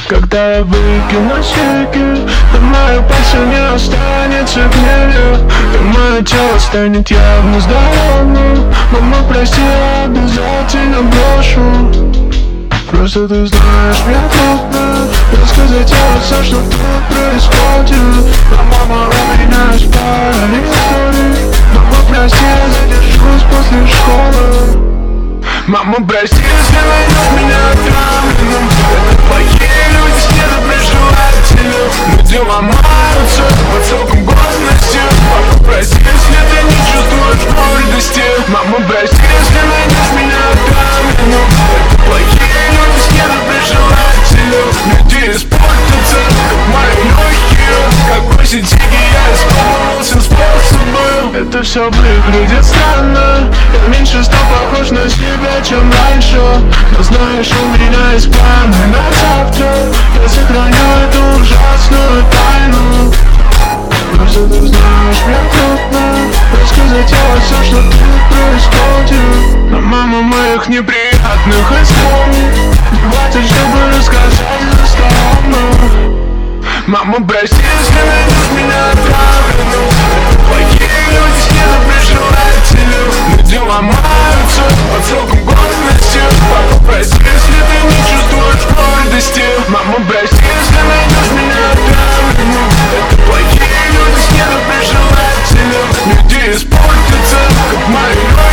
Когда я выкину сиги, то моих пальцев не останется гнили, и мое тело станет явно здоровым. Мама, прости, я обязательно брошу. Просто ты знаешь, мне трудно рассказать тебе все, что тут происходит. Но мама, у меня есть пара историй. Мама, прости, я задержусь после школы. Мама, прости, если найдешь меня отравленным. Это плохие люди, с недоброжелателем, но дела ломаются под сроком годности. Мама, прости, если ты не чувствуешь гордости. Мама, прости, если найдешь меня отравленным. Это плохие люди, с недоброжелателем, люди испортятся, как мои легкие. Как бросить деньги, я испробовал все способы. Это все выглядит странно. Я меньше стал похож на себя, чем раньше. Но знаешь, у меня есть планы на завтра. Я сохраню эту ужасную тайну. Просто ты знаешь, мне трудно рассказать тебе все, что тут происходит. Но мама, моих неприятных историй не хватит, чтобы рассказать за столом. Мама, прости, если найдешь меня отравленным. Это плохие люди, с недоброжелателем, но дела ломаются под сроком годности. Папа, прости, если ты не чувствуешь гордости. Мама, прости, если найдешь меня отравленным. Это плохие люди, с недоброжелателем, люди испортятся, как мои.